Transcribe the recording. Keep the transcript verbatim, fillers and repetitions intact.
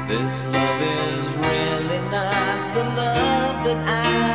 This love is really not the love that I